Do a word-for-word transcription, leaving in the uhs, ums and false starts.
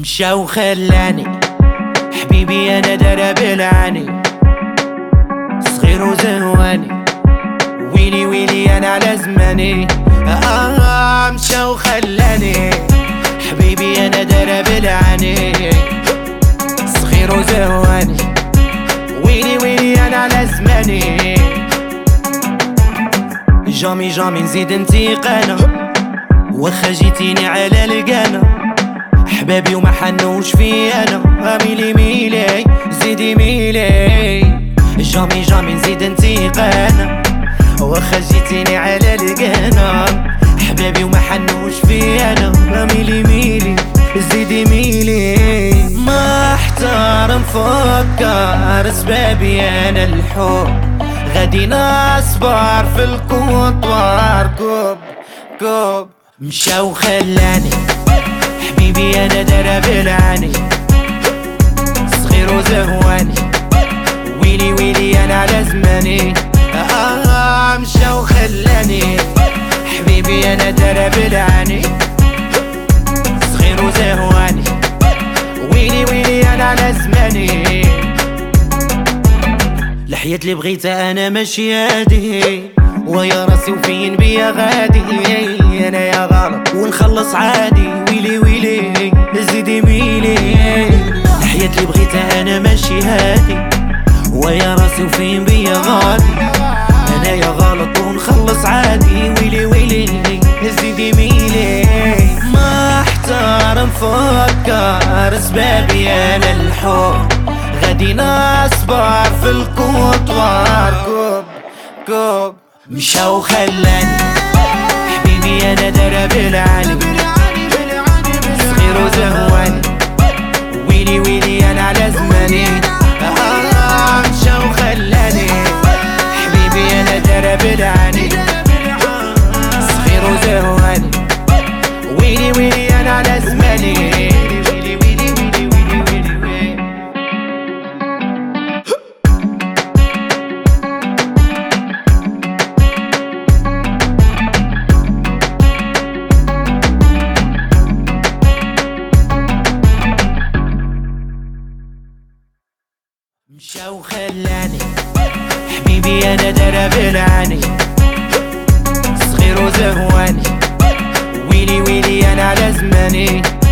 مشى وخلاني حبيبي انا درب العاني، صغير وزهواني ويلي ويلي انا على زماني. آه مشى وخلاني حبيبي انا درب العاني، صغير وزهواني ويلي ويلي انا على زماني. جامي جامي نزيد انتقانا واخا جيتيني على القانا، حبابي وما حنوش في انا، ميلي ميلي زيدي ميلي. جامي جامي نزيد انتقانا واخا جيتيني على القانا، حبابي وما حنوش في انا، ميلي ميلي زيدي ميلي. ما احتار نفكر سبابي انا الحب، غادي نصبر في الكوطوار كوب كوب. مشى وخلاني حبيبي انا درب العاني، صغير وزهواني ويلي ويلي انا على زماني. آه مشى وخلاني حبيبي انا درب العاني، صغير وزهواني ويلي ويلي انا على زماني. الحياة اللي بغيتها انا ماشي هادي، ويا راسي وفين بيا غادي، انا يا غلط ونخلص عادي ويلي ويلي زيدي ميلي. الحياة اللي بغيتها انا ماشي هادي، ويا راسي وفين بيا غادي، انا يا غلط ونخلص عادي ويلي ويلي زيدي ميلي. ما احتار نفكر سبابي انا الحب، غادي نصبر في الكوطوار كوب كوب. مشى وخلاني حبيبي انا درب العاني، صغير وزهواني ويلي ويلي انا على زماني. آه مشى وخلاني حبيبي انا درب العاني، صغير وزهواني ويلي ويلي انا على زماني. مشى وخلاني حبيبي انا درب العاني، صغير وزهواني ويلي ويلي انا على زماني.